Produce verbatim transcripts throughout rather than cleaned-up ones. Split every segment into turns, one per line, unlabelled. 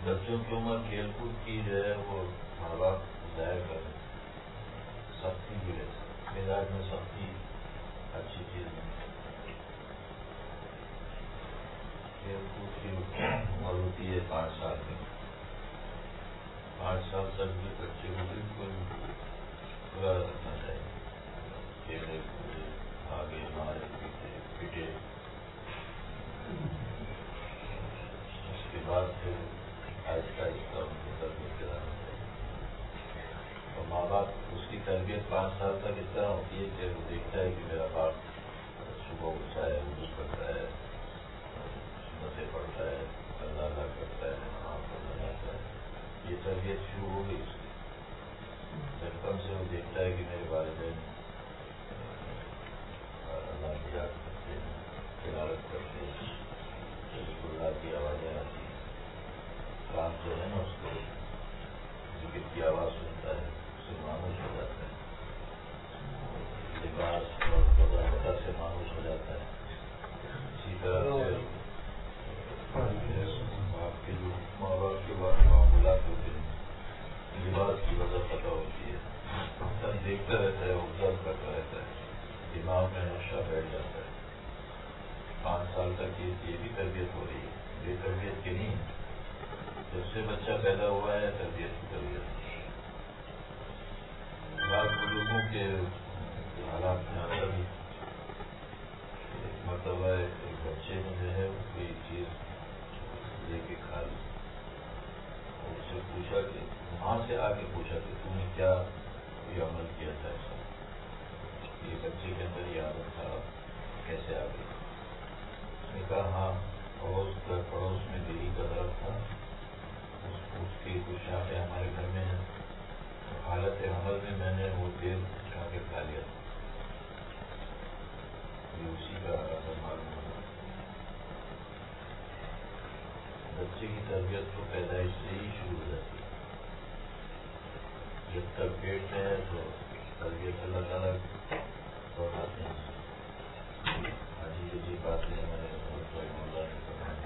بچوں کی عمر کھیل کود کی جو ہے وہ ماں باپ ظاہر کریں، سختی کی وجہ سے مزاج میں سختی اچھی چیز نہیں. کھیل کود کی عمر ہوتی ہے پانچ سال میں. پانچ سال تک بھی بچے کو بالکل پورا رکھنا چاہیے. کھیلے کودے آگے مارے پیٹے پیٹے اس کے بعد پھر آہستہ آہستہ ان کو تربیت کرانا چاہیے. اور ماں باپ اس کی تربیت پانچ سال تک اس طرح ہوتی ہے کہ وہ دیکھتا ہے کہ میرا باپ صبح اٹھتا ہے، وضو کرتا ہے، سنتیں پڑھتا ہے، اللہ اللہ کرتا ہے، نماز پڑھنے جاتا ہے. یہ تربیت شروع ہو گئی اس کی. بچپن سے وہ دیکھتا ہے کہ میرے والدین اللہ کی یاد کرتے ہیں، تلاوت کرتے ہیں، ذکر اللہ کی آوازیں آتی ہیں. کام جو ہے نا اس کو ذکر کی آواز سنتا ہے، اس سے مانوس ہو جاتا ہے. لباس اور خدا خدا سے مانوس ہو جاتا ہے. اسی طرح سے آپ کے جو ماں باپ کے بعد معاملات ہوتے ہیں، لباس کی وجہ پتہ ہوتی ہے، انسان دیکھتا رہتا ہے، آبزرو کرتا رہتا ہے، دماغ میں نقشہ بیٹھ جاتا ہے. پانچ سال تک یہ یہ بھی تربیت ہو رہی ہے، بے تربیت کی نہیں ہے. جب سے بچہ پیدا ہوا ہے تربیت کی تربیت. بعض بزرگوں کے حالات میں آتا بھی ایک مرتبہ ایک بچے نے جو ہے کوئی چیز لے کے کھا لی. اس سے پوچھا کہ وہاں سے آ کے پوچھا کہ تم نے کیا یہ عمل کیا تھا ایسا، یہ بچے کے اندر یہ عادت تھا، کیسے آ گئی. اس نے کہا ہاں پڑوس کا پڑوس میں بیری کا درخت تھا، اس کی کچھ شاخیں ہمارے گھر میں ہیں، حالت حمل میں میں نے وہ تیل اٹھا کے کھا لیا تھا. یہ اسی کا اثر معلوم ہوگا. بچے کی تربیت تو پیدائش سے ہی شروع ہو جاتی ہے. جب تک پیٹ میں ہے تو تربیت اللہ تعالیٰ بڑھاتے ہیں. عجیب عجیب باتیں ہمارے اللہ نے فرمائی.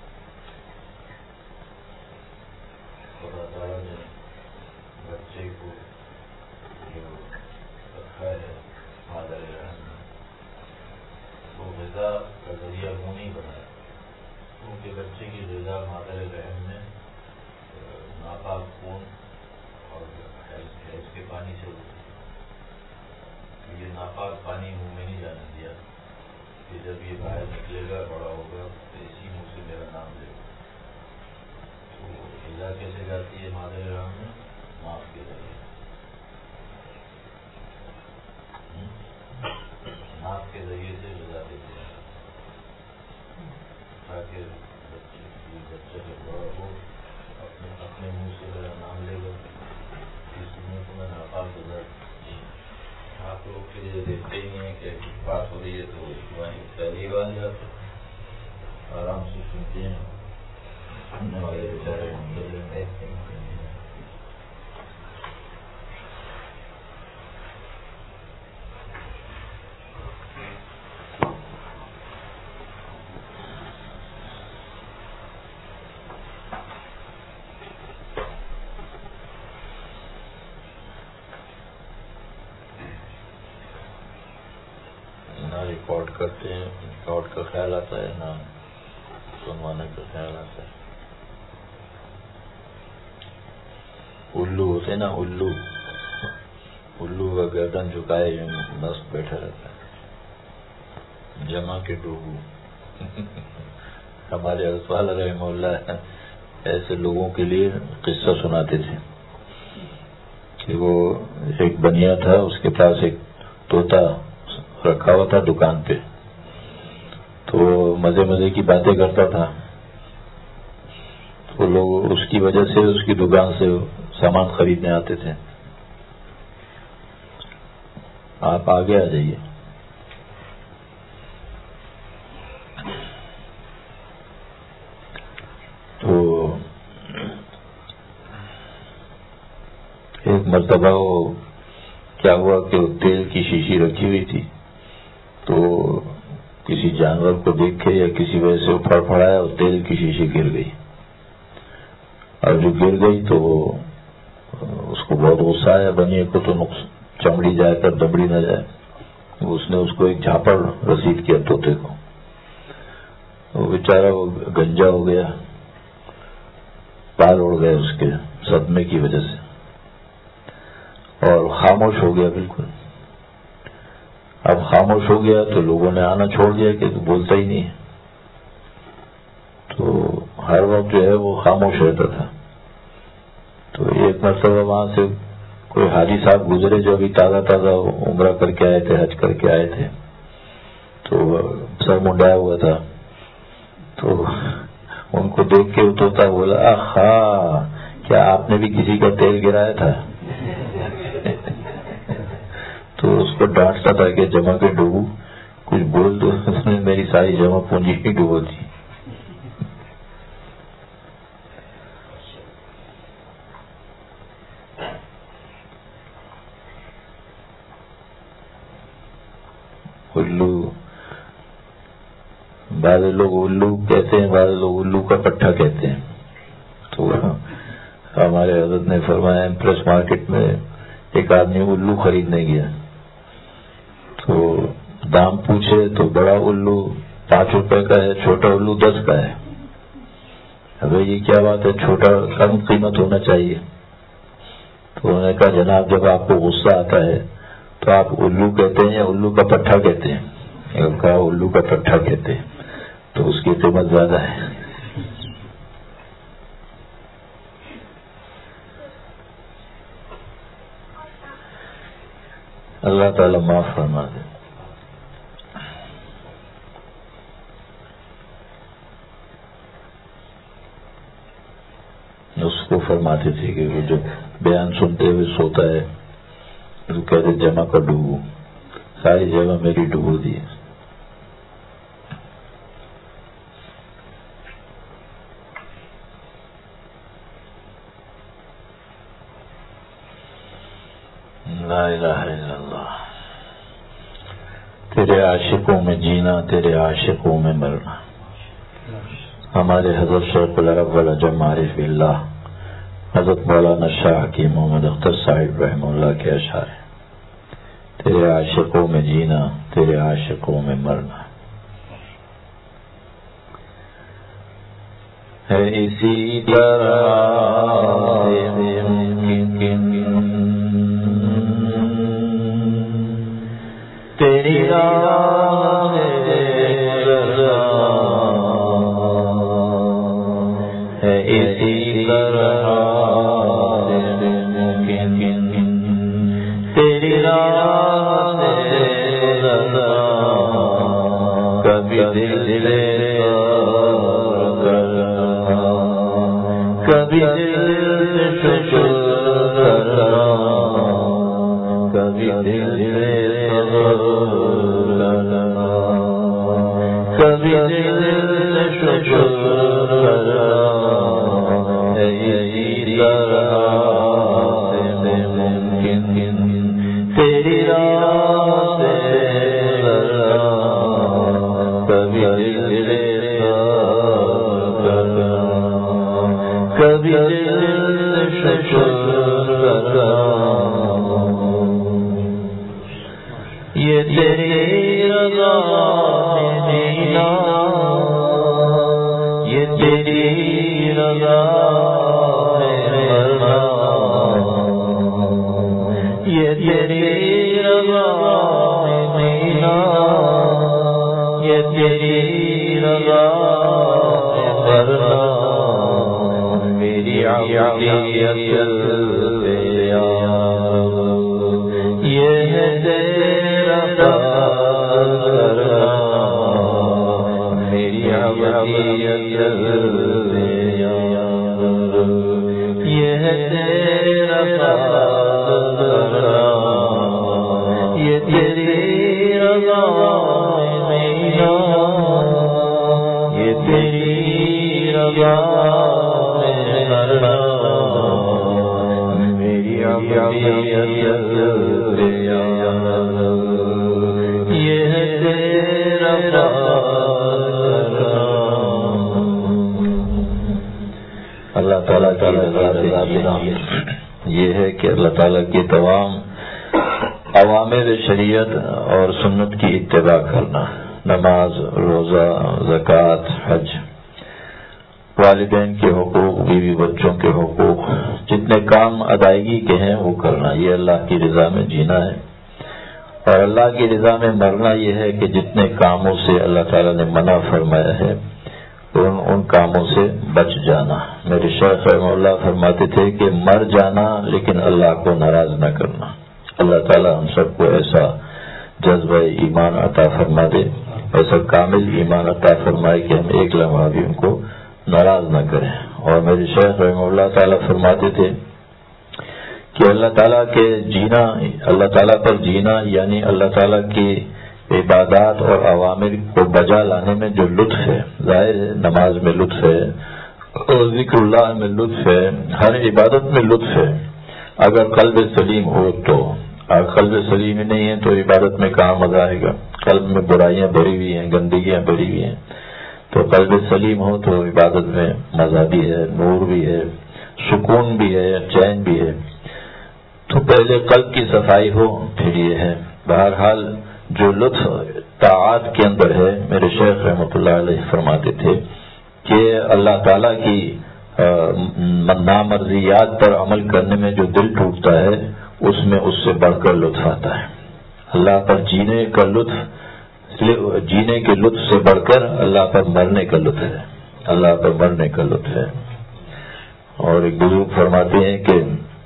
خدا تعالیٰ نے بچے کو جو رکھا ہے مادر رحم میں، وہ غذا کا ذریعہ منہ نہیں بنایا، کیونکہ بچے کی غذا مادر رحم میں ناپاک خون اور حیض کے پانی سے ہوتی ہے. یہ ناپاک پانی منہ میں نہیں جانے دیا کہ جب یہ باہر نکلے گا بڑا ہوگا تو اسی منہ سے میرا نام لے گا. تو غذا کیسے جاتی ہے مادر رحم میں؟ ناپ کے ذریعے. ناپ کے ذریعے سے غذا دیتے ہیں تاکہ بچے بچہ جب بڑا ہو اپنے اپنے منہ سے میرا نام لے گا. اس منہ کو میں ناپاک غذا. آپ لوگ کے لیے دیکھتے ہی نہیں کہ بات ہو رہی ہے تو وہیں پہلی بار جاتے آرام سے سنتے ہیں. سننے والے بیچارے دیکھتے ہیں. ریکارڈ کرتے ہیں، ریکارڈ کا خیال آتا ہے، نہ سنوانے کا خیال آتا ہے. الو ہوتے نا الو الو کا گردن جھکائے مست بیٹھا رہتا ہے. جمع کے ڈوبو. ہمارے اقبال رحمہ اللہ ایسے لوگوں کے لیے قصہ سناتے تھے کہ وہ ایک بنیا تھا، اس کے پاس ایک طوطا رکھا ہوا تھا دکان پہ، تو مزے مزے کی باتیں کرتا تھا. تو لوگ اس کی وجہ سے اس کی دکان سے سامان خریدنے آتے تھے. آپ آگے آ جائیے. تو ایک مرتبہ وہ کیا ہوا کہ تیل کی شیشی رکھی ہوئی تھی، تو کسی جانور کو دیکھ کے یا کسی وجہ سے وہ پھڑ پھڑایا اور تیل کی شیشی گر گئی.
اور جو گر گئی تو اس کو بہت غصہ آیا بنیے کو، تو نقص چمڑی جائے کر دبڑی نہ جائے. اس نے اس کو ایک جھاپڑ رسید کیا طوطے کو. وہ بیچارہ وہ گنجا ہو گیا، پال اڑ گئے اس کے صدمے کی وجہ سے، اور خاموش ہو گیا بالکل. اب خاموش ہو گیا تو لوگوں نے آنا چھوڑ دیا کہ تو بولتا ہی نہیں ہے. تو ہر وقت جو ہے وہ خاموش رہتا تھا. تو ایک مرتبہ وہاں سے کوئی حاجی صاحب گزرے جو ابھی تازہ تازہ عمرہ کر کے آئے تھے، حج کر کے آئے تھے، تو سر منڈایا ہوا تھا. تو ان کو دیکھ کے طوطا بولا، آہا کیا آپ نے بھی کسی کا تیل گرایا تھا؟ تو اس کو ڈانٹتا تھا کہ جمع کے ڈوبو، کچھ بول دو. اس نے میری ساری جمع پونجی ہی ڈوبو دی. الو، بعض لوگ الو کہتے ہیں، بعض لوگ الو کا پٹھا کہتے ہیں. تو ہمارے حضرت نے فرمایا امپریس مارکیٹ میں ایک آدمی الو خریدنے گیا، تو دام پوچھے تو بڑا الو پانچ روپے کا ہے، چھوٹا الو دس کا ہے. اب یہ کیا بات ہے، چھوٹا کم قیمت ہونا چاہیے. تو انہوں نے کہا جناب جب آپ کو غصہ آتا ہے تو آپ الو کہتے ہیں یا الو کا پٹھا کہتے ہیں؟ کہا الو کا پٹھا کہتے ہیں، تو اس کی قیمت زیادہ ہے. اللہ تعالیٰ معاف فرما دے. اس کو فرماتے تھے کہ وہ جب بیان سنتے ہوئے سوتا ہے تو کہتے جمع کر ڈوبو، ساری جگہ میری ڈوبو دی. لا الہ الا اللہ. تیرے عاشقوں میں جینا، تیرے عاشقوں میں مرنا. ہمارے حضرت شیخ العرب والعجم عارف باللہ حضرت مولانا شاہ حکیم محمد اختر صاحب رحمہ اللہ کے اشعار ہیں. تیرے عاشقوں میں جینا، تیرے عاشقوں میں مرنا ہے اسی طرح تیری راہ ہے اسی طرح تیری راہ کبھی دل سے کبھی دل سے شکر کبھی دل سے کبھی دل سے شکر اسی طرح تیری راہ کبھی دل سے کبھی دل سے شکر یہ تیری رضا دینا، یہ تیری رضا مرنا، یہ تیری رضا دینا، یہ تیری رضا مرنا. میری عبودیت یہ ہے تیرا کرنا، میری عبودیت یہ ہے تیرا کرنا، یہ تیری رضا مینا، یہ تیری رضا کرنا. میری عبودیت یہ ہے تیرا کرنا. اللہ اللہ تعالیٰ کی رضا سے جینا یہ ہے کہ اللہ تعالیٰ کی تمام اوامر شریعت اور سنت کی اتباع کرنا، نماز، روزہ، زکوٰۃ، حج، والدین کے حقوق، بیوی بچوں کے حقوق، جتنے کام ادائیگی کے ہیں وہ کرنا، یہ اللہ کی رضا میں جینا ہے۔ اور اللہ کی رضا میں مرنا یہ ہے کہ جتنے کاموں سے اللہ تعالیٰ نے منع فرمایا ہے ان ان کاموں سے بچ جانا۔ میرے شیخ رحمہ اللہ فرماتے تھے کہ مر جانا لیکن اللہ کو ناراض نہ کرنا۔ اللہ تعالیٰ ہم سب کو ایسا جذبہ ایمان عطا فرما دے، ایسا کامل ایمان عطا فرمائے کہ ہم ایک لمحہ بھی ان کو ناراض نہ کریں۔ اور میرے شیخ رحمہ اللہ تعالیٰ فرماتے تھے کہ اللہ تعالیٰ کے جینا، اللہ تعالیٰ پر جینا یعنی اللہ تعالیٰ کی عبادات اور عوامر کو بجا لانے میں جو لطف ہے، ظاہر ہے نماز میں لطف ہے اور ذکر اللہ میں لطف ہے، ہر عبادت میں لطف ہے اگر قلب سلیم ہو تو۔ اگر قلب سلیم ہی نہیں ہے تو عبادت میں کہاں مزہ آئے گا؟ قلب میں برائیاں بھری ہوئی ہیں، گندگیاں بھری ہوئی ہیں، تو قلب سلیم ہو تو عبادت میں مزہ بھی ہے، نور بھی ہے، سکون بھی ہے، چین بھی ہے۔ تو پہلے قلب کی صفائی ہو پھر یہ ہے۔ بہرحال جو لطف طاعات کے اندر ہے، میرے شیخ رحمۃ اللہ علیہ فرماتے تھے کہ اللہ تعالیٰ کی نامرضیات پر عمل کرنے میں جو دل ٹوٹتا ہے اس میں اس سے بڑھ کر لطف آتا ہے۔ اللہ پر جینے کا لطف، جینے کے لطف سے بڑھ کر اللہ پر مرنے کا لطف ہے، اللہ پر مرنے کا لطف ہے۔ اور ایک بزرگ فرماتے ہیں کہ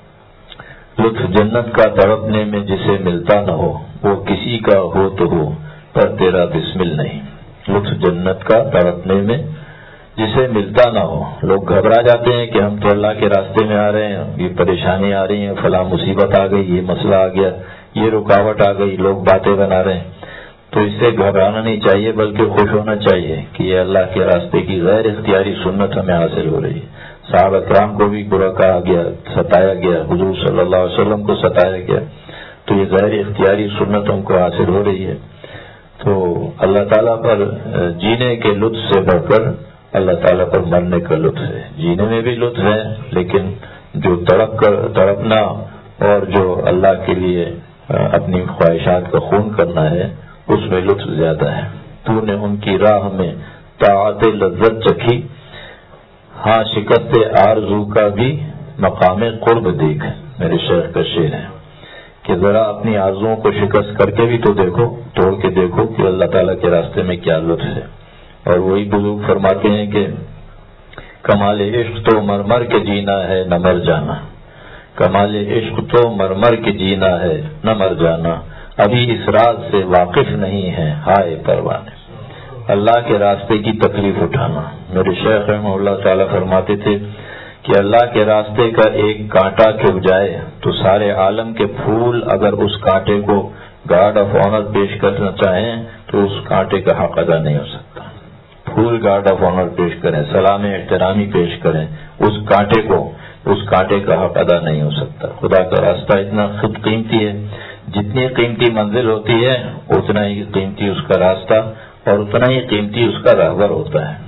لطف جنت کا تڑپنے میں جسے ملتا نہ ہو وہ کسی کا ہو تو ہو پر تیرا بسمل نہیں۔ لطف جنت کا تڑپنے میں جسے ملتا نہ ہو، لوگ گھبرا جاتے ہیں کہ ہم تو اللہ کے راستے میں آ رہے ہیں، یہ پریشانی آ رہی ہے، فلاں مصیبت آ گئی، یہ مسئلہ آ گیا، یہ رکاوٹ آ گئی، لوگ باتیں بنا رہے ہیں، تو اس سے گھبرانا نہیں چاہیے بلکہ خوش ہونا چاہیے کہ یہ اللہ کے راستے کی غیر اختیاری سنت ہمیں حاصل ہو رہی ہے۔ صحابہ کرام کو بھی برا کہا گیا، ستایا گیا، حضور صلی اللہ علیہ وسلم کو ستایا گیا، تو یہ غیر اختیاری سنت ہم کو حاصل ہو رہی ہے۔ تو اللہ تعالیٰ پر جینے کے لطف سے بڑھ کر اللہ تعالیٰ پر مرنے کا لطف ہے۔ جینے میں بھی لطف ہے لیکن جو تڑپ کر تڑپنا اور جو اللہ کے لیے اپنی خواہشات کا خون کرنا ہے اس میں لطف زیادہ ہے۔ تو نے ان کی راہ میں طاعت لذت چکھی، ہاں شکست آرزو کا بھی مقام قرب دیکھ۔ میرے شیخ کا شعر ہے کہ ذرا اپنی آرزوؤں کو شکست کر کے بھی تو دیکھو، توڑ کے دیکھو کہ اللہ تعالیٰ کے راستے میں کیا لطف ہے۔ اور وہی بزرگ فرماتے ہیں کہ کمال عشق تو مر مر کے جینا ہے نہ مر جانا، کمال عشق تو مر مر کے جینا ہے نہ مر جانا، ابھی اس راز سے واقف نہیں ہے ہائے پروانے۔ اللہ کے راستے کی تکلیف اٹھانا۔ میرے شیخ رحمہ اللہ تعالیٰ فرماتے تھے کہ اللہ کے راستے کا ایک کانٹا کھب جائے تو سارے عالم کے پھول اگر اس کانٹے کو گارڈ آف آنر پیش کرنا چاہیں تو اس کانٹے کا حق ادا نہیں ہو سکتا۔ پھول گارڈ آف آنر پیش کریں، سلام احترامی پیش کریں، اس کانٹے کو اس کانٹے کا حق ادا نہیں ہو سکتا۔ خدا کا راستہ اتنا خود قیمتی ہے، جتنی قیمتی منزل ہوتی ہے اتنا ہی قیمتی اس کا راستہ اور اتنا ہی قیمتی اس کا راہبر ہوتا ہے۔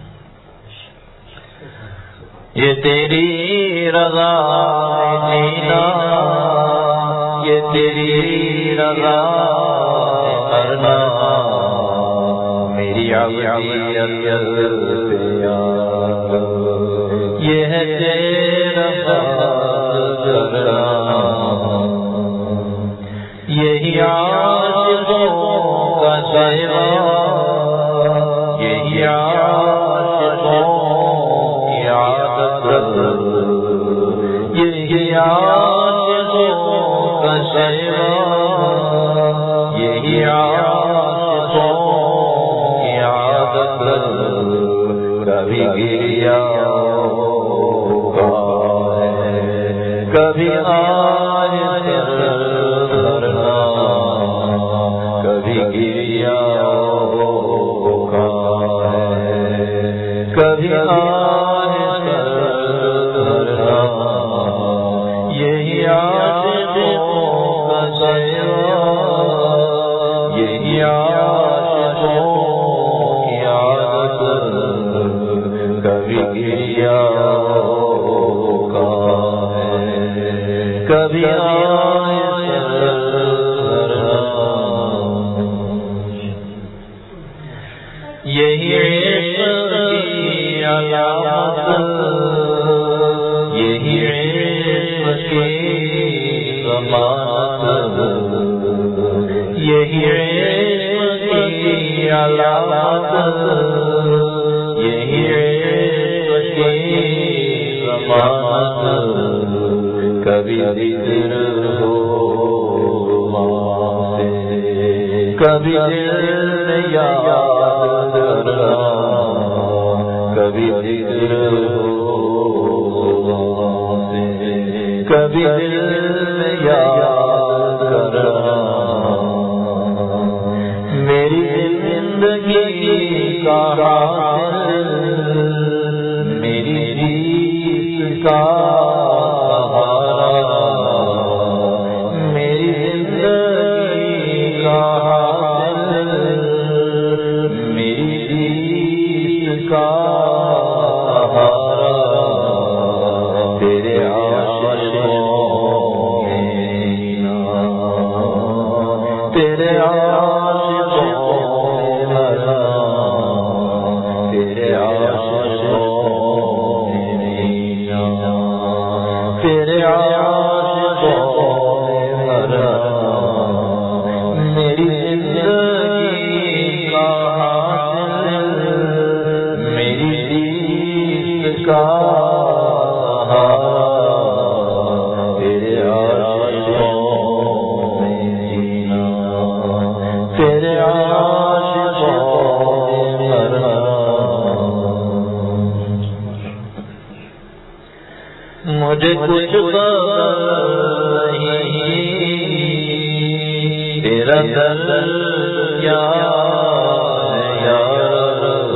یہ تیری رضا جینا، یہ تیری رضا کرنا، میری عبدیت یہ ہے تیرا کرنا، یہی عاشقوں کا شہوا، یہی عاشقوں کی عادت، یہی عاشقوں کا شہوا، یہی عاشقوں کی عادت، کبھی گریا کبھی آج دھرنا، کبھی گریا کبھی آج دھرنا، یہی عاشقوں کا شہوا، یہی عاشقوں کی عادت، کبھی گریا کبھی آئے یہی عشق کی علامت، یہی عشق کی ضمانت، یہی عشق کی علامت، یہی عشق کی ضمانت، کبھی ذکر ہو کبھی دل یاد کرنا، کبھی ذکر ہو کبھی دل یاد کرنا، میری زندگی کا حاصل، میری ریت کا سہارا، میری زندگی کا حاصل، میری ریت کا سہارا، تیرے عاشقوں میں تیرے عاشقوں میں تیرے عاشقوں میں تیرے عاشقوں میں میری زندگی کا حاصل، میری ریت کا تیرے عاشقوں میں تیرے عاشقوں میں مجھے کچھ تیرا درد کیا ہے یار،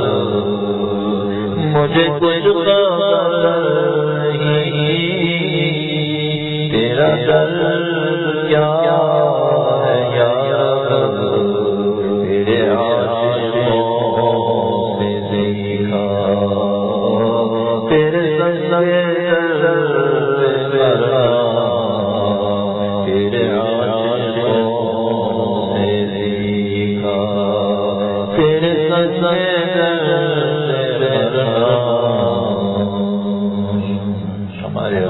مجھے کچھ خبر نہیں تیرا درد کیا ہے یار، تیرے عاشقوں سے سیکھا، تیرے سنگ تیرے عاشقوں سے سیکھا، تیرے ہمارے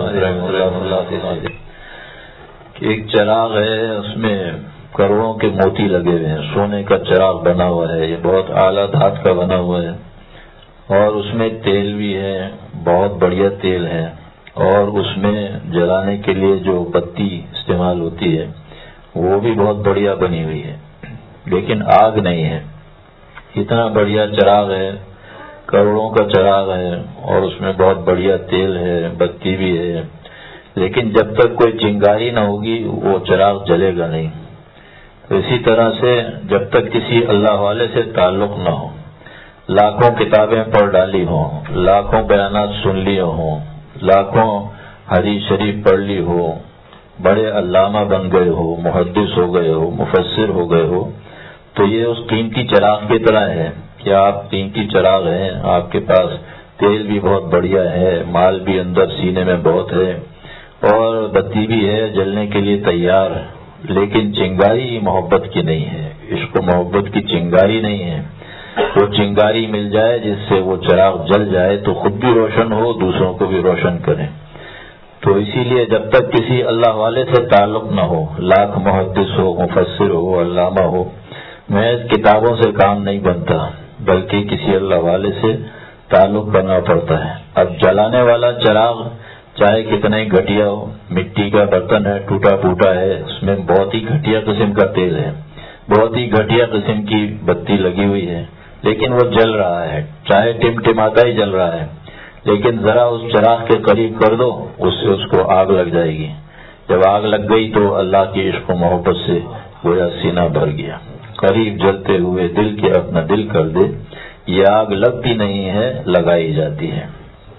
ایک چراغ ہے، اس میں کروڑوں کے موتی لگے ہوئے ہیں، سونے کا چراغ بنا ہوا ہے، یہ بہت اعلیٰ دھات کا بنا ہوا ہے، اور اس میں تیل بھی ہے، بہت بڑھیا تیل ہے، اور اس میں جلانے کے لیے جو بتی استعمال ہوتی ہے وہ بھی بہت بڑھیا بنی ہوئی ہے، لیکن آگ نہیں ہے۔ اتنا بڑھیا چراغ ہے، کروڑوں کا چراغ ہے، اور اس میں بہت بڑھیا تیل ہے، بتی بھی ہے، لیکن جب تک کوئی چنگاری نہ ہوگی وہ چراغ جلے گا نہیں۔ تو اسی طرح سے جب تک کسی اللہ والے سے تعلق نہ ہو، لاکھوں کتابیں پڑھ ڈالی ہوں، لاکھوں بیانات سن لیے ہوں، لاکھوں حدیث شریف پڑھ لی ہو، بڑے علامہ بن گئے ہو، محدث ہو گئے ہو، مفسر ہو گئے ہو، تو یہ اس قیمتی چراغ کی طرح ہے کہ آپ قیمتی چراغ ہیں، آپ کے پاس تیل بھی بہت بڑھیا ہے، مال بھی اندر سینے میں بہت ہے، اور بتی بھی ہے جلنے کے لیے تیار، لیکن چنگاری محبت کی نہیں ہے، عشق و محبت کی چنگاری نہیں ہے۔ وہ چنگاری مل جائے جس سے وہ چراغ جل جائے تو خود بھی روشن ہو، دوسروں کو بھی روشن کرے۔ تو اسی لیے جب تک کسی اللہ والے سے تعلق نہ ہو، لاکھ محدث ہو، مفسر ہو، علامہ ہو، محض کتابوں سے کام نہیں بنتا، بلکہ کسی اللہ والے سے تعلق بننا پڑتا ہے۔ اب جلانے والا چراغ چاہے کتنا ہی گھٹیا ہو، مٹی کا برتن ہے، ٹوٹا پھوٹا ہے، اس میں بہت ہی گھٹیا قسم کا تیل ہے، بہت ہی گھٹیا قسم کی بتی لگی ہوئی ہے، لیکن وہ جل رہا ہے، چاہے ٹمٹماتا ہی جل رہا ہے، لیکن ذرا اس چراغ کے قریب کر دو، اس سے اس کو آگ لگ جائے گی۔ جب آگ لگ گئی تو اللہ کی عشق و محبت سے گویا سینہ بھر گیا۔ قریب جلتے ہوئے دل کے اپنا دل کر دے، یہ آگ لگتی نہیں ہے، لگائی جاتی ہے۔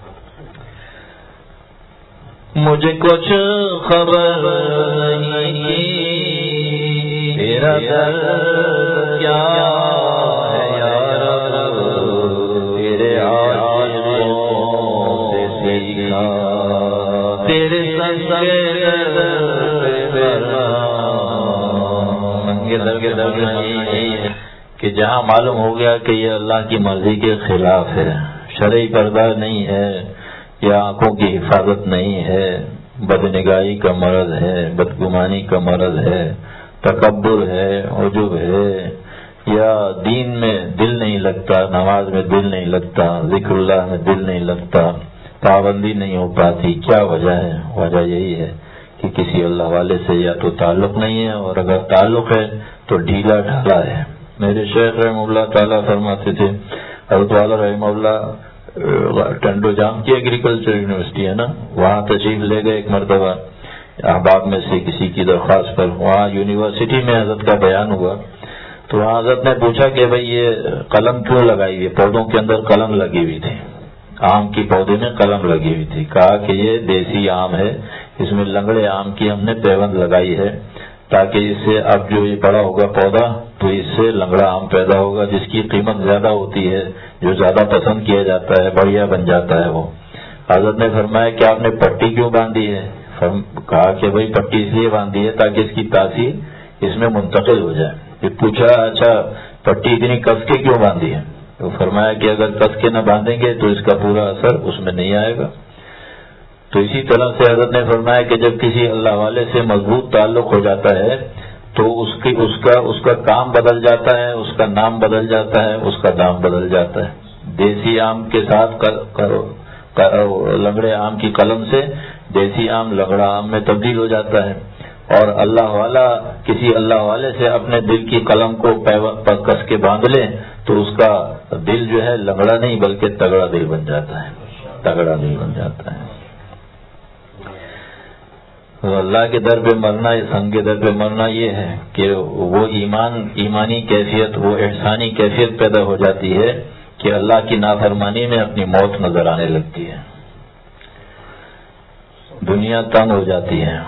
مجھے کچھ خبر نہیں تیرا درد کیا ہے یار، تیرے عاشقوں سے سیکھا، تیرے سنگ در کے در یہی ہے کہ جہاں معلوم ہو گیا کہ یہ اللہ کی مرضی کے خلاف ہے، شرعی پردہ نہیں ہے، یا آنکھوں کی حفاظت نہیں ہے، بدنگاہی کا مرض ہے، بدگمانی کا مرض ہے، تکبر ہے، عجب ہے، یا دین میں دل نہیں لگتا، نماز میں دل نہیں لگتا، ذکر اللہ میں دل نہیں لگتا، پابندی نہیں ہو پاتی، کیا وجہ ہے؟ وجہ یہی ہے کہ کسی اللہ والے سے یا تو تعلق نہیں ہے، اور اگر تعلق ہے تو ڈھیلا ڈھالا ہے۔ میرے شیخ رحمہ اللہ تعالیٰ فرماتے تھے، حضرت والا رحمہ اللہ ٹنڈو جام کی ایگریکلچر یونیورسٹی ہے نا، وہاں تشریف لے گئے ایک مرتبہ احباب میں سے کسی کی درخواست پر، وہاں یونیورسٹی میں حضرت کا بیان ہوا تو وہاں حضرت نے پوچھا کہ بھئی یہ قلم کیوں لگائی ہوئی؟ پودوں کے اندر قلم لگی ہوئی تھی، آم کی پودے میں قلم لگی ہوئی تھی۔ کہا کہ یہ دیسی آم ہے، اس میں لنگڑے آم کی ہم نے پیوند لگائی ہے تاکہ اس سے اب جو یہ بڑا ہوگا پودا تو اس سے لنگڑا آم پیدا ہوگا جس کی قیمت زیادہ ہوتی ہے، جو زیادہ پسند کیا جاتا ہے، بڑھیا بن جاتا ہے وہ۔ حضرت نے فرمایا کہ آپ نے پٹی کیوں باندھی ہے؟ کہا کہ بھئی پٹی اس لیے باندھی ہے تاکہ اس کی تاثیر اس میں منتقل ہو جائے۔ پھر پوچھا اچھا پٹی اتنی کس کے کیوں باندھی ہے؟ تو فرمایا کہ اگر کس کے نہ باندھیں گے تو اس کا پورا اثر اس میں نہیں آئے گا۔ تو اسی طرح سے حضرت نے فرمایا کہ جب کسی اللہ والے سے مضبوط تعلق ہو جاتا ہے تو اس کی اس کا اس کا کام بدل جاتا ہے، اس کا نام بدل جاتا ہے، اس کا دام بدل جاتا ہے۔ دیسی آم کے ساتھ لنگڑے آم کی قلم سے دیسی آم لنگڑا آم میں تبدیل ہو جاتا ہے، اور اللہ والا کسی اللہ والے سے اپنے دل کی قلم کو کس کے باندھ لے تو اس کا دل جو ہے لنگڑا نہیں بلکہ تگڑا دل بن جاتا ہے، تگڑا دل بن جاتا ہے۔ اللہ کے در پہ مرنا، سنگ کے در پہ مرنا یہ ہے کہ وہ ایمان ایمانی کیفیت، وہ احسانی کیفیت پیدا ہو جاتی ہے کہ اللہ کی نافرمانی میں اپنی موت نظر آنے لگتی ہے، دنیا تنگ ہو جاتی ہے،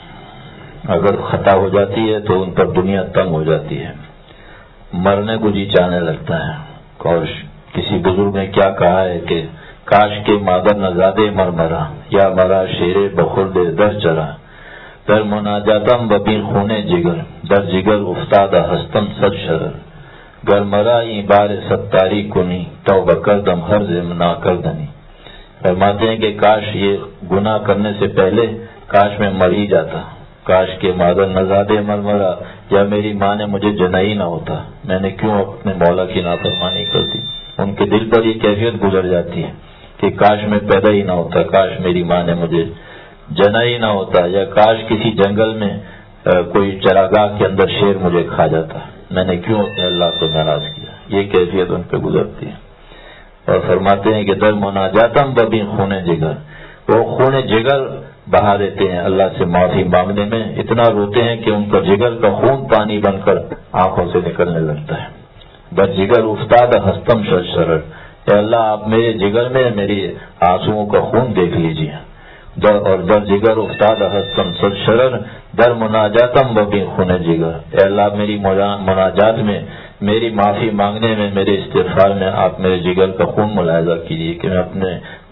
اگر خطا ہو جاتی ہے تو ان پر دنیا تنگ ہو جاتی ہے، مرنے کو جی چاہنے لگتا ہے۔ اور کسی بزرگ نے کیا کہا ہے کہ کاش کے مادر نزادے مر مرا، یا مرا شیر بخلد در چرا، در مناجاتم ببین خونے جگر، در جگر افتادہ ہستم صد شرر، گر مرا ای بار ستاری کنی توبہ کردم ہر زمنا کردنی۔ فرماتے ہیں کہ کاش یہ گناہ کرنے سے پہلے کاش میں مر ہی جاتا، کاش کے مادر نزادے مر مرا، یا میری ماں نے مجھے جنا ہی نہ ہوتا، میں نے کیوں اپنے مولا کی نافرمانی کر دی۔ ان کے دل پر یہ کیفیت گزر جاتی ہے کہ کاش میں پیدا ہی نہ ہوتا، کاش میری ماں نے مجھے جنا ہی نہ ہوتا، یا کاش کسی جنگل میں کوئی چراگاہ کے اندر شیر مجھے کھا جاتا، میں نے کیوں اپنے اللہ کو ناراض کیا۔ یہ کیفیت ان پہ گزرتی ہے۔ اور فرماتے ہیں کہ در مناجاتم ببین خونے جگر، وہ خونے جگر بہا دیتے ہیں اللہ سے معافی مانگنے میں، اتنا روتے ہیں کہ ان کا جگر کا خون پانی بن کر آنکھوں سے نکلنے لگتا ہے۔ در جگر افتاد ہستم شد شرر، اے اللہ آپ میرے جگر میں میری آنسوؤں کا خون دیکھ لیجیے۔ در اور در جگر افتاد ہستم شد شرر، در مناجاتم ببین خونے جگر، اے اللہ میری مناجات میں، میری معافی مانگنے میں، میرے استغفار میں آپ میرے جگر کا خون ملاحظہ کیجیے کہ میں اپنے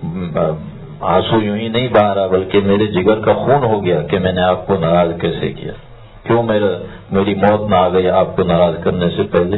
آنسو یوں ہی نہیں بہا رہا بلکہ میرے جگر کا خون ہو گیا کہ میں نے آپ کو ناراض کیسے کیا، کیوں میرا میری موت نہ آ گئی آپ کو ناراض کرنے سے پہلے۔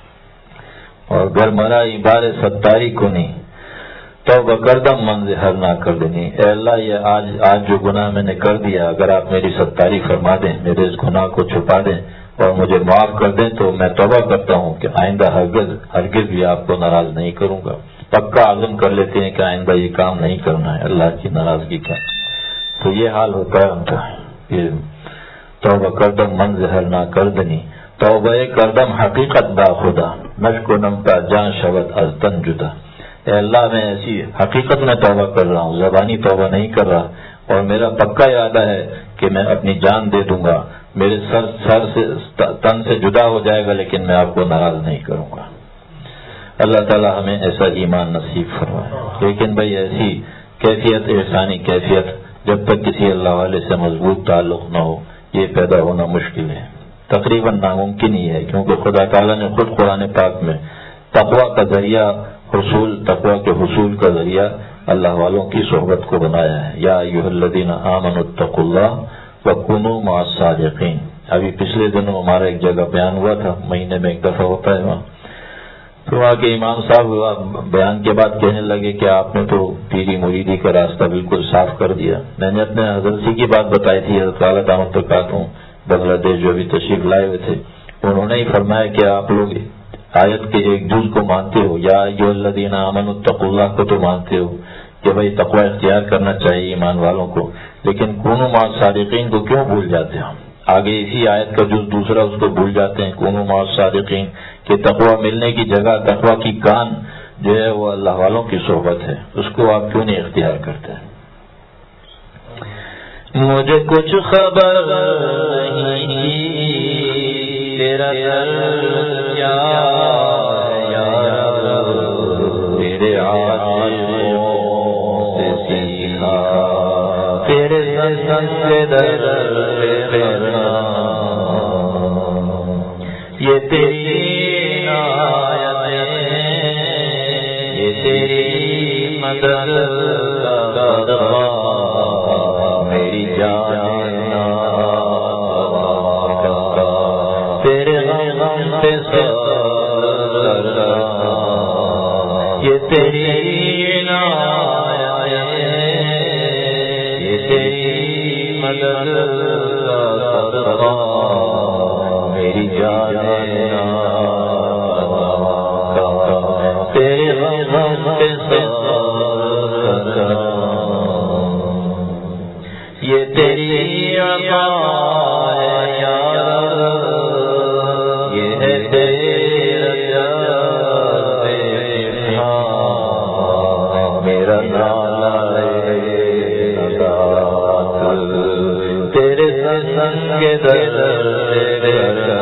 اور گر مرا عبار ستاری کو نہیں توبہ کردم منظر نہ کر دینی، اے اللہ یہ آج آج جو گناہ میں نے کر دیا اگر آپ میری ستاری فرما دیں، میرے اس گناہ کو چھپا دیں اور مجھے معاف کر دیں تو میں توبہ کرتا ہوں کہ آئندہ ہرگز ہرگز بھی آپ کو ناراض نہیں کروں گا۔ پکا عزم کر لیتے ہیں کہ آئندہ یہ کام نہیں کرنا ہے اللہ کی ناراضگی کا۔ تو یہ حال ہوتا ہے ان کا، یہ توبہ کردم منظر نہ کر دینی، توبہ کردم حقیقت با خدا، نشک و نمتا جان شود از تن جدا، اے اللہ میں ایسی حقیقت میں توبہ کر رہا ہوں، زبانی توبہ نہیں کر رہا، اور میرا پکا ارادہ ہے کہ میں اپنی جان دے دوں گا، میرے سر سر سے تن سے جدا ہو جائے گا لیکن میں آپ کو ناراض نہیں کروں گا۔ اللہ تعالی ہمیں ایسا ایمان نصیب فرمائے۔ لیکن بھئی ایسی کیفیت، احسانی کیفیت جب تک کسی اللہ والے سے مضبوط تعلق نہ ہو یہ پیدا ہونا مشکل ہے، تقریباً ناممکن ہی ہے، کیونکہ خدا تعالیٰ نے خود قرآن پاک میں تقویٰ کا ذریعہ حصول تقویٰ کے حصول کا ذریعہ اللہ والوں کی صحبت کو بنایا ہے. یا ایھا الذین آمنوا اتقوا اللہ وکونوا مع الصادقین. ابھی پچھلے دنوں ہمارا ایک جگہ بیان ہوا تھا، مہینے میں ایک دفعہ ہوتا ہے وہاں. تو وہاں کے امام صاحب بیان کے بعد کہنے لگے کہ آپ نے تو پیری مریدی کا راستہ بالکل صاف کر دیا. میں نے اپنے حضرت جی کی بات بتائی تھی، حضرت والا دامت برکاتہم بنگلہ دیش جو ابھی تشریف لائے ہوئے تھے، انہوں نے ہی فرمایا کہ آپ لوگ آیت کے ایک جز کو مانتے ہو، یا ایھا الذین آمنوا اتقوا اللہ کو تو مانتے ہو کہ بھائی تقوی اختیار کرنا چاہیے ایمان والوں کو، لیکن کونوا مع الصادقین کو کیوں بھول جاتے ہو؟ آگے اسی آیت کا جز دوسرا اس کو بھول جاتے ہیں، کونوا مع الصادقین، کہ تقوی ملنے کی جگہ تقوی کی کان جو ہے وہ اللہ والوں کی صحبت ہے، اس کو آپ کیوں نہیں اختیار کرتے ہیں؟ مجھے کچھ خبر نہیں تیرا درد کیا تیرے عاشقوں سے سیکھا، تیرے سنگ سے درد کرنا، یہ تیری عنایتیں، یہ تیری مدد کا صدقہ، میری جان تیرے غم سے صبر کرنا، یہ تیری عنایتیں، یہ تیری مدد کا صدقہ، میری جان تیرے غم سے صبر کرنا، یہ تیری عطا ہے یا رب، یہ ہے تیرا میرا نالہ نجات، تیرے سنگ در کرنا،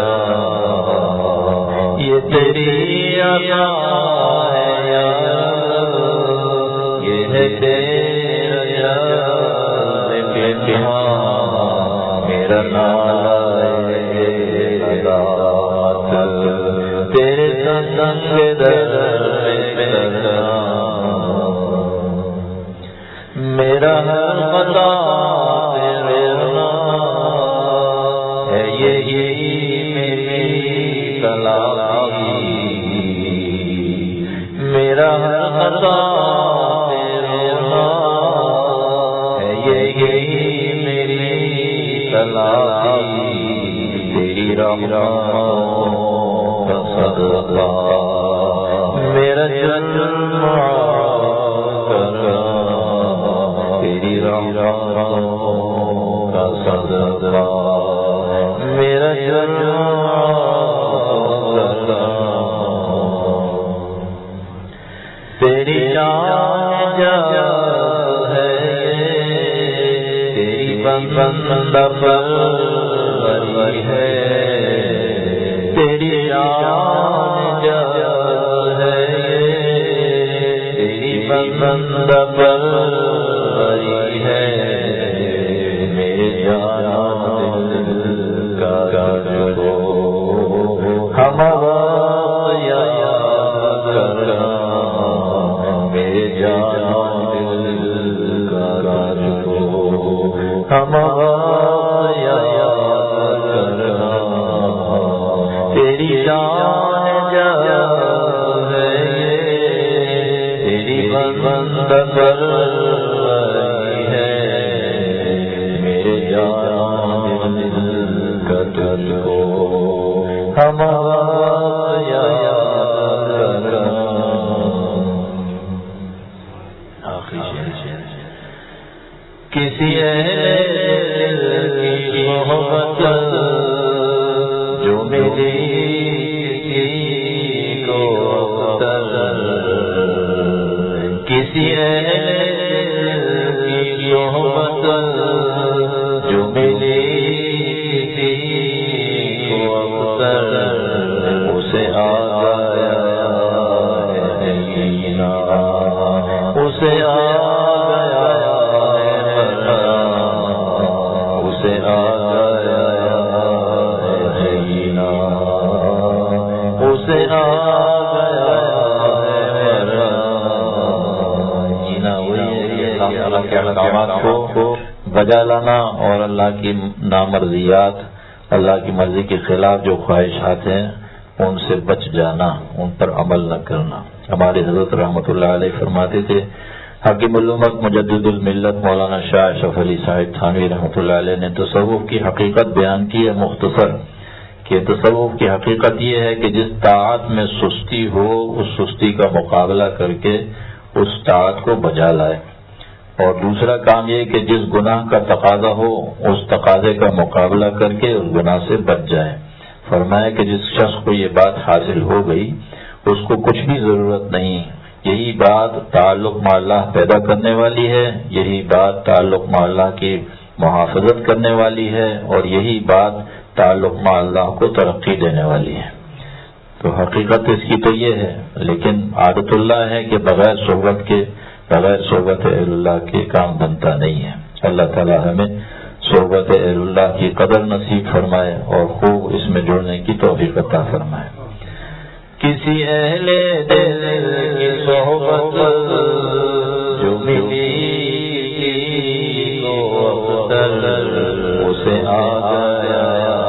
یہ تیری عطا ہے یا رب، یہ ہے تیرا میرا نالہ نجات، تیرے سنگ در کرنا، میرا ہر خطا تیرے نام ہے، یہی میری تلافی، میرا ہر خطا تیرے نام ہے، یہی میری تلافی، تیری رحمتوں کا صدقہ، میرا جرم معاف کرنا، تیری رحمتوں کا صدقہ، میرا جرم معاف کرنا، تیری جان جا ہے، تیری بندہ پروری ہے، تیری جان جا ہے، تیری بندہ پروری ہے، میرے جان دل کا جو ہم یاد کرنا، میرے جان دل کا جو ہم یاد کرنا، تیری جان جا ہے، تیری بندہ پروری ہے، میرے جان دل کا تجھ کو ہم یاد کرنا. کسی اہل کی محبت جو ملی کسی کو اختر، کسی اہل کی محبت جو ملی کسی کو اختر، اسے آ گیا ہے جینا، اسے آ اسے آ گیا ہے جینا، اسے آ گیا ہے جینا، کے احکامات کو بجا لانا اور اللہ کی نامرضیات، اللہ کی مرضی کے خلاف جو خواہشات ہیں ان سے بچ جانا، ان پر عمل نہ کرنا۔ ہمارے حضرت رحمۃ اللہ علیہ فرماتے تھے، حکیم الامت مجدد الملت مولانا شاہ اشرف علی صاحب تھانوی رحمۃ اللہ علیہ نے تصوف کی حقیقت بیان کی ہے مختصر، کہ تصوف کی حقیقت یہ ہے کہ جس طاعت میں سستی ہو اس سستی کا مقابلہ کر کے اس طاعت کو بجا لائے، اور دوسرا کام یہ کہ جس گناہ کا تقاضا ہو اس تقاضے کا مقابلہ کر کے اس گناہ سے بچ جائے۔ فرمایا کہ جس شخص کو یہ بات حاصل ہو گئی اس کو کچھ بھی ضرورت نہیں، یہی بات تعلق مع اللہ پیدا کرنے والی ہے، یہی بات تعلق مع اللہ کی محافظت کرنے والی ہے، اور یہی بات تعلق مع اللہ کو ترقی دینے والی ہے۔ تو حقیقت اس کی تو یہ ہے، لیکن عادت اللہ ہے کہ بغیر صحبت کے، بغیر صحبت اہل اللہ کے کام بنتا نہیں ہے۔ اللہ تعالی ہمیں صحبت اہل اللہ کی قدر نصیب فرمائے اور خوب اس میں جڑنے کی توفیق عطا فرمائے۔ کسی اہل دل کی صحبت جو ملی اسے آ گیا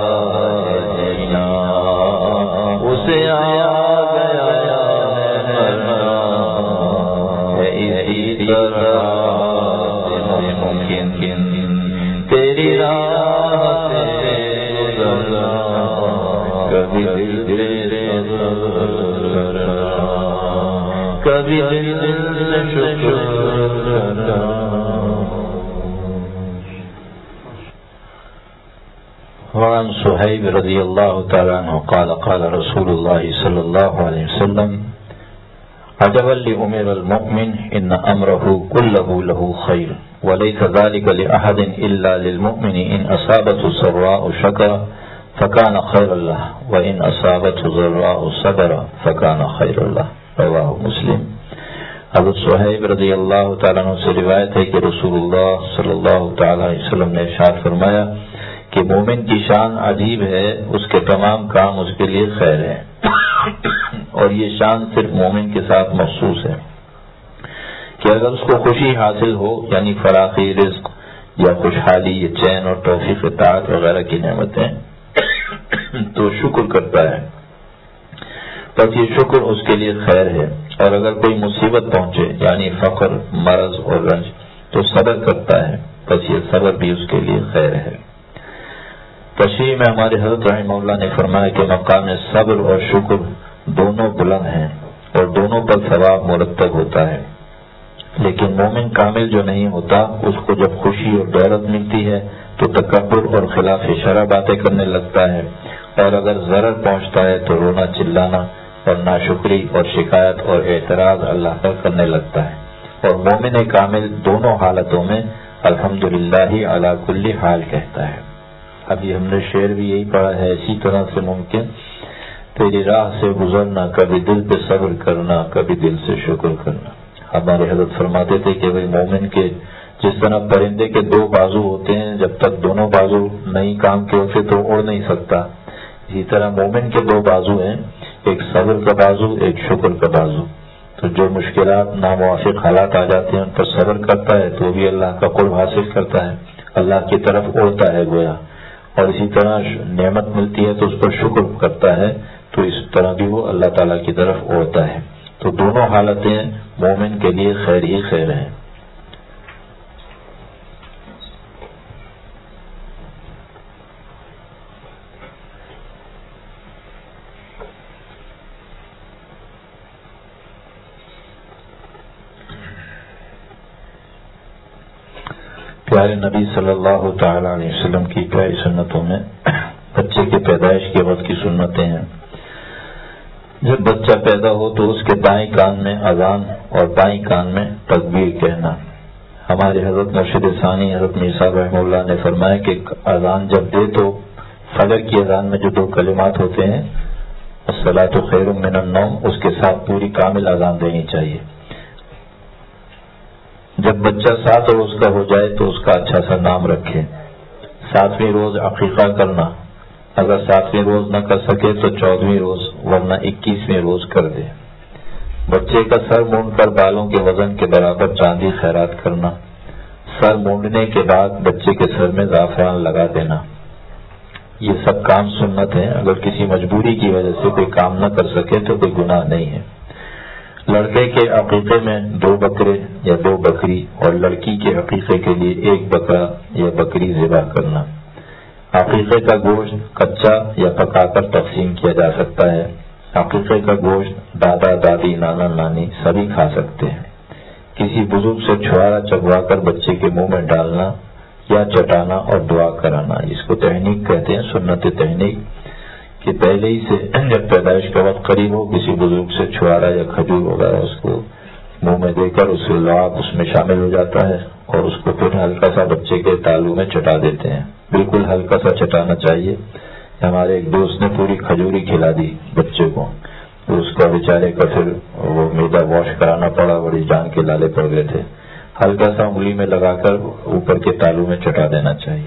اسے آ گیا اسی طرح ممکن تیری راہ سے گزرنا، کبھی دل سے گزرنا، کبھی دل سے شکر کرنا۔ وعن صہیب رضی اللہ تعالی عنہ قال قال رسول اللہ صلی اللہ علیہ وسلم عجبا لأمر المؤمن ان امره كله له خير وليس ذلك لأحد الا للمؤمن ان اصابته سراء شكر فكان خيرا له وان اصابته ضراء صبر فكان خيرا له رواه مسلم۔ حضرت صہیب رضی اللہ تعالیٰ عنہ سے روایت ہے کہ رسول اللہ صلی اللہ تعالی علیہ وسلم نے ارشاد فرمایا کہ مومن کی شان عجیب ہے، اس کے تمام کام اس کے لیے خیر ہے، اور یہ شان صرف مومن کے ساتھ مخصوص ہے کہ اگر اس کو خوشی حاصل ہو، یعنی فراخی رزق یا خوشحالی یا چین اور توفیق اطاعت وغیرہ کی نعمتیں، تو شکر کرتا ہے، بس یہ شکر اس کے لیے خیر ہے، اور اگر کوئی مصیبت پہنچے یعنی فقر، مرض اور رنج تو صبر کرتا ہے، بس یہ صبر بھی اس کے لیے خیر ہے۔ تشریح میں ہمارے حضرت رحمہ اللہ نے فرمایا کہ مقام صبر اور شکر دونوں بلند ہیں اور دونوں پر ثواب مرتب ہوتا ہے، لیکن مومن کامل جو نہیں ہوتا اس کو جب خوشی اور دولت ملتی ہے تو تکبر اور خلاف شرع باتیں کرنے لگتا ہے، اور اگر ضرر پہنچتا ہے تو رونا چلانا اور ناشکری اور شکایت اور اعتراض اللہ پر کرنے لگتا ہے، اور مومن کامل دونوں حالتوں میں الحمدللہ علی کل حال کہتا ہے۔ ابھی ہم نے شعر بھی یہی پڑھا ہے، اسی طرح سے ممکن تیری راہ سے گزرنا، کبھی دل پہ صبر کرنا، کبھی دل سے شکر کرنا۔ ہمارے حضرت فرماتے تھے کہ بھائی مومن کے جس طرح پرندے کے دو بازو ہوتے ہیں، جب تک دونوں بازو نہیں کام کے ہوتے تو اڑ نہیں سکتا، اسی طرح مومن کے دو بازو ہیں، ایک صبر کا بازو، ایک شکر کا بازو۔ تو جو مشکلات ناموافق حالات آ جاتے ہیں ان پر صبر کرتا ہے تو بھی اللہ کا قرب حاصل کرتا ہے، اللہ کی طرف اڑتا ہے گویا، اور اسی طرح نعمت ملتی ہے تو اس پر شکر کرتا ہے تو اس طرح بھی وہ اللہ تعالیٰ کی طرف اڑتا ہے۔ تو دونوں حالتیں مومن کے لیے خیر ہی خیر ہیں۔ پیارے نبی صلی اللہ تعالی علیہ وسلم کی پیاری سنتوں میں بچے کے پیدائش کے وقت کی سنتیں ہیں۔ جب بچہ پیدا ہو تو اس کے دائیں کان میں اذان اور بائیں کان میں تکبیر کہنا۔ ہمارے حضرت مرشد ثانی حضرت میر صاحب رحمہ اللہ نے فرمایا کہ اذان جب دے تو فجر کی اذان میں جو دو کلمات ہوتے ہیں الصلاۃ خیر من النوم، اس کے ساتھ پوری کامل اذان دینی چاہیے۔ جب بچہ سات روز کا ہو جائے تو اس کا اچھا سا نام رکھے۔ ساتویں روز عقیقہ کرنا، اگر ساتویں روز نہ کر سکے تو چودہویں روز ورنہ اکیسویں روز کر دے۔ بچے کا سر مونڈ کر بالوں کے وزن کے برابر چاندی خیرات کرنا، سر مونڈنے کے بعد بچے کے سر میں زعفران لگا دینا، یہ سب کام سنت ہیں. اگر کسی مجبوری کی وجہ سے کوئی کام نہ کر سکے تو کوئی گناہ نہیں ہے. لڑکے کے عقیقے میں دو بکرے یا دو بکری اور لڑکی کے عقیقے کے لیے ایک بکرا یا بکری ذبح کرنا. عقیقے کا گوشت کچا یا پکا کر تقسیم کیا جا سکتا ہے. عقیقے کا گوشت دادا دادی نانا نانی سبھی کھا سکتے ہیں. کسی بزرگ سے چھوارا چبوا کر بچے کے منہ میں ڈالنا یا چٹانا اور دعا کرانا، اس کو تہنیک کہتے ہیں، سنت تہنیک، کہ پہلے ہی سے جب پیدائش کا وقت قریب ہو کسی بزرگ سے چھوارا یا کھجور وغیرہ اس کو منہ میں دے کر اس سے لعاب اس میں شامل ہو جاتا ہے اور اس کو پھر ہلکا سا بچے کے تالو میں چٹا دیتے ہیں. بالکل ہلکا سا چٹانا چاہیے. ہمارے ایک دوست نے پوری کھجوری کھلا دی بچے کو، اس کا بیچارے کا پھر وہ میدا واش کرانا پڑا، بڑی جان کے لالے پڑ گئے تھے. ہلکا سا انگلی میں لگا کر اوپر کے تالو میں چٹا دینا چاہیے.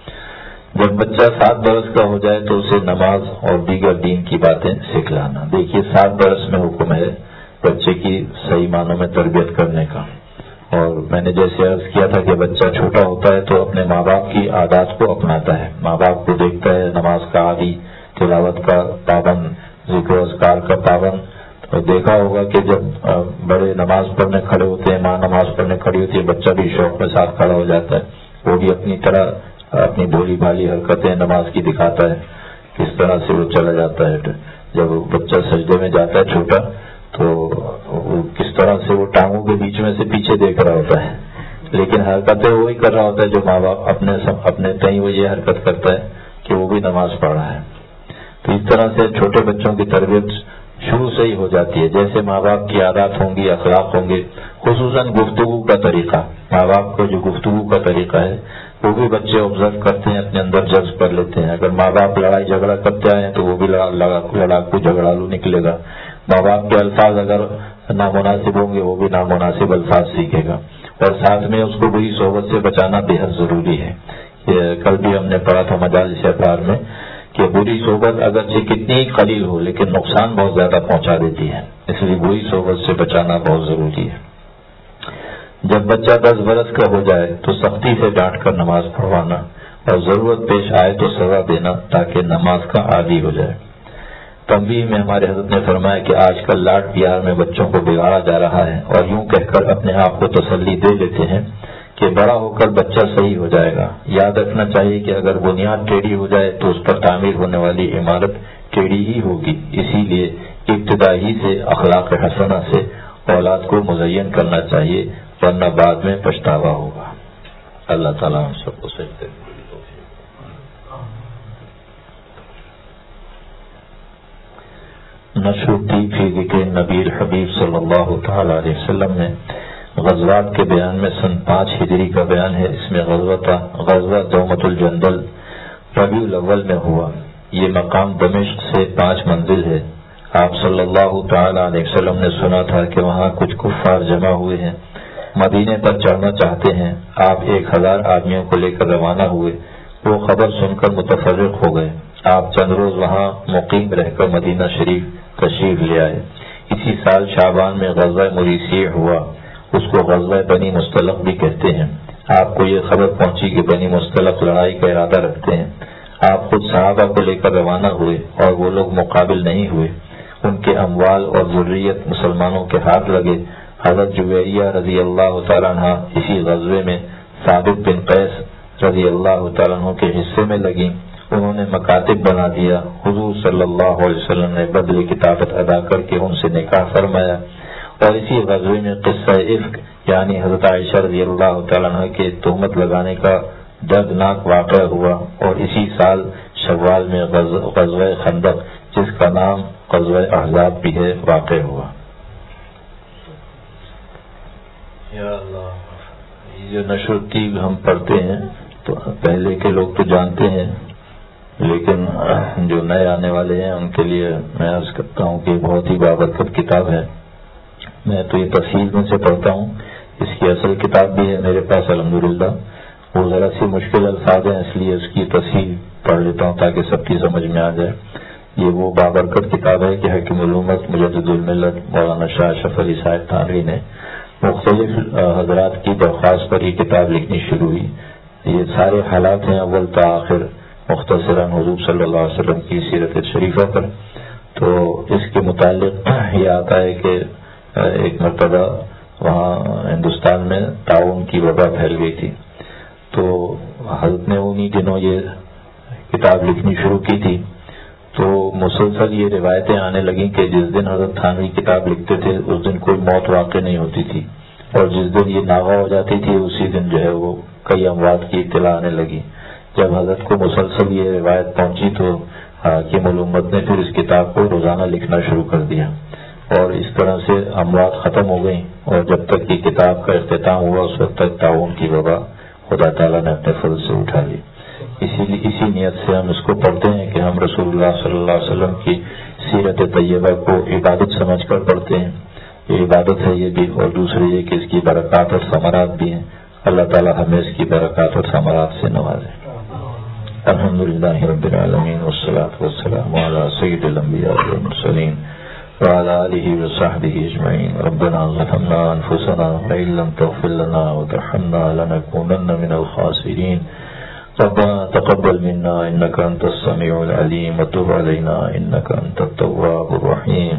جب بچہ سات برس کا ہو جائے تو اسے نماز اور دیگر دین کی باتیں سکھلانا. دیکھیے سات برس میں حکم ہے بچے کی صحیح معنوں میں تربیت کرنے کا. اور میں نے جیسے عرض کیا تھا کہ بچہ چھوٹا ہوتا ہے تو اپنے ماں باپ کی عادات کو اپناتا ہے، ماں باپ کو دیکھتا ہے نماز کا عادی، تلاوت کا پابند، ذکر و اذکار کا پابند. تو دیکھا ہوگا کہ جب بڑے نماز پڑھنے کھڑے ہوتے ہیں، ماں نماز پڑھنے کھڑی ہوتی ہے، بچہ بھی شوق کے ساتھ کھڑا ہو جاتا ہے، وہ بھی اپنی طرح اپنی بھولی بھالی حرکتیں نماز کی دکھاتا ہے. کس طرح سے وہ چلا جاتا ہے، جب بچہ سجدے میں جاتا ہے چھوٹا تو وہ کس طرح سے وہ ٹانگوں کے بیچ میں سے پیچھے دیکھ رہا ہوتا ہے، لیکن حرکتیں وہی کر رہا ہوتا ہے جو ماں باپ اپنے اپنے کہیں وہ یہ حرکت کرتا ہے کہ وہ بھی نماز پڑھ رہا ہے. تو اس طرح سے چھوٹے بچوں کی تربیت شروع سے ہی ہو جاتی ہے. جیسے ماں باپ کی عادات ہوں گی، اخلاق ہوں گے، خصوصاً گفتگو کا طریقہ، ماں باپ کو جو گفتگو کا طریقہ ہے وہ بھی بچے آبزرو کرتے ہیں، اپنے اندر جذب کر لیتے ہیں. اگر ماں باپ لڑائی جھگڑا کرتے آئے تو وہ بھی لڑاکو جھگڑالو نکلے گا. ماں باپ کے الفاظ اگر نامناسب ہوں گے وہ بھی نامناسب الفاظ سیکھے گا. اور ساتھ میں اس کو بری صحبت سے بچانا بے حد ضروری ہے. یہ کل بھی ہم نے پڑھا تھا مجالس اخبار میں کہ بری صحبت اگرچہ کتنی ہی قلیل ہو لیکن نقصان بہت زیادہ پہنچا دیتی ہے، اس لیے بری صحبت سے بچانا بہت ضروری ہے. جب بچہ دس برس کا ہو جائے تو سختی سے ڈانٹ کر نماز پڑھوانا اور ضرورت پیش آئے تو سزا دینا تاکہ نماز کا عادی ہو جائے. تنبیہ میں ہمارے حضرت نے فرمایا کہ آج کل لاٹ پیار میں بچوں کو بگاڑا جا رہا ہے اور یوں کہہ کر اپنے آپ کو تسلی دے لیتے ہیں کہ بڑا ہو کر بچہ صحیح ہو جائے گا. یاد رکھنا چاہیے کہ اگر بنیاد ٹیڑھی ہو جائے تو اس پر تعمیر ہونے والی عمارت ٹیڑھی ہی ہوگی. اسی لیے ابتدائی سے اخلاق حسنہ سے اولاد کو مزین کرنا چاہیے ورنہ بعد میں پچھتاوا ہوگا. اللہ تعالیٰ ہم سب کو سجدے میں نشرتی فی ذکر نبی الحبیب صلی اللہ تعالی علیہ وسلم میں غزوات کے بیان میں سن پانچ ہجری کا بیان ہے. اس میں غزوہ دومت الجندل ربیع الاول میں ہوا. یہ مقام دمشق سے پانچ منزل ہے. آپ صلی اللہ تعالی علیہ وسلم نے سنا تھا کہ وہاں کچھ کفار جمع ہوئے ہیں، مدینے پر چڑھنا چاہتے ہیں. آپ ایک ہزار آدمیوں کو لے کر روانہ ہوئے. وہ خبر سن کر متفرق ہو گئے. آپ چند روز وہاں مقیم رہ کر مدینہ شریف تشریف لے آئے. اسی سال شعبان میں غزوہ مریسیع ہوا. اس کو غزوہ بنی مستلق بھی کہتے ہیں. آپ کو یہ خبر پہنچی کہ بنی مستلق لڑائی کا ارادہ رکھتے ہیں. آپ خود صحابہ کو لے کر روانہ ہوئے اور وہ لوگ مقابل نہیں ہوئے. ان کے اموال اور ذریت مسلمانوں کے ہاتھ لگے. حضرت جویریہ رضی اللہ تعالیٰ عنہ اسی غزوے میں ثابت بن قیس رضی اللہ تعالیٰ عنہ کے حصے میں لگیں. انہوں نے مکاتب بنا دیا. حضور صلی اللہ علیہ وسلم نے بدلے کی طاقت ادا کر کے ان سے نکاح فرمایا. اور اسی غزوے میں قصہ عفق یعنی حضرت عائشہ رضی اللہ تعالیٰ عنہ کے تہمت لگانے کا دردناک واقعہ ہوا. اور اسی سال شوال میں غزوہ خندق جس کا نام غزوہ احزاب بھی ہے واقع ہوا.
یا اللہ،
یہ نشرتی ہم پڑھتے ہیں تو پہلے کے لوگ تو جانتے ہیں، لیکن جو نئے آنے والے ہیں ان کے لیے میں عرض کرتا ہوں کہ بہت ہی بابرکت کتاب ہے. میں تو یہ تفصیل میں سے پڑھتا ہوں. اس کی اصل کتاب بھی ہے میرے پاس الحمدللہ. وہ ذرا سی مشکل الفاظ ہیں اس لیے اس کی تفصیل پڑھ لیتا ہوں تاکہ سب کی سمجھ میں آ جائے. یہ وہ بابرکت کتاب ہے کہ حکیم علومت مجدد الملت مولانا شاہ اشرف علی صاحب تھانوی نے مختلف حضرات کی درخواست پر یہ کتاب لکھنی شروع ہوئی. یہ سارے حالات ہیں اول تا آخر مختصراً حضور صلی اللہ علیہ وسلم کی سیرت شریفہ پر. تو اس کے متعلق یہ آتا ہے کہ ایک مرتبہ وہاں ہندوستان میں تعاون کی وبا پھیل گئی تھی. تو حضرت نے انہی دنوں یہ کتاب لکھنی شروع کی تھی. تو مسلسل یہ روایتیں آنے لگیں کہ جس دن حضرت تھانوی کتاب لکھتے تھے اس دن کوئی موت واقع نہیں ہوتی تھی، اور جس دن یہ ناغا ہو جاتی تھی اسی دن جو ہے وہ کئی اموات کی اطلاع آنے لگی. جب حضرت کو مسلسل یہ روایت پہنچی تو حاکم الامت نے پھر اس کتاب کو روزانہ لکھنا شروع کر دیا، اور اس طرح سے اموات ختم ہو گئیں. اور جب تک یہ کتاب کا اختتام ہوا اس وقت تک تعاون کی وبا خدا تعالیٰ نے اپنے فضل سے اٹھا لی. اسی لیے اسی نیت سے ہم اس کو پڑھتے ہیں کہ ہم رسول اللہ صلی اللہ علیہ وسلم کی سیرت طیبہ کو عبادت سمجھ کر پڑھتے ہیں. یہ عبادت ہے یہ بھی، اور دوسرے یہ کہ اس کی برکات اور ثمرات بھی ہیں. اللہ تعالیٰ ہمیں اس کی برکات اور ثمرات سے نوازے. الحمدللہ رب العالمین والصلاة والسلام علی سید الانبیاء والمرسلین وعلى آلہ وصحبہ اجمعین. ربنا ظلمنا انفسنا وإن لم تغفر لنا وترحمنا لنكونن من الخاسرین. ربنا تقبل منا انك انت السميع العليم وتب علينا انك انت التواب الرحيم.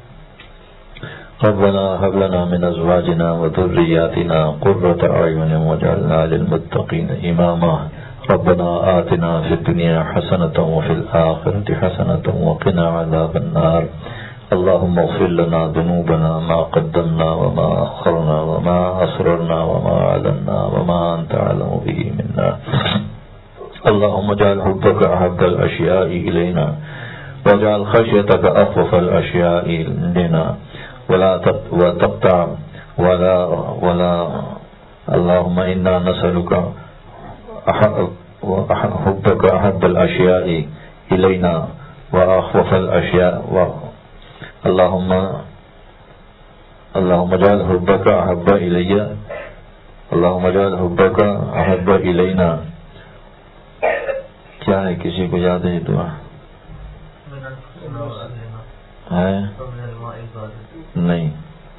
ربنا هب لنا من ازواجنا وذرياتنا قرة اعين واجعلنا للمتقين اماما. ربنا آتنا في الدنيا حسنة وفي الآخرة حسنة وقنا عذاب النار. اللهم اغفر لنا ذنوبنا ما قدمنا وما أخرنا وما أسررنا وما أعلنا وما أنت أعلم به منا. اللهم اجعل حبك أحب الأشياء إلينا واجعل خشيتك أخوف الأشياء لنا ولا تقطع ولا ولا اللهم إنا نسألك حبك أحب الأشياء إلينا وأخوف الأشياء. اللهم اللهم اجعل حبك أحب إلي اللهم اجعل حبك أحب إلينا. کیا ہے کسی کو یاد ہے دعا ہے؟ نہیں.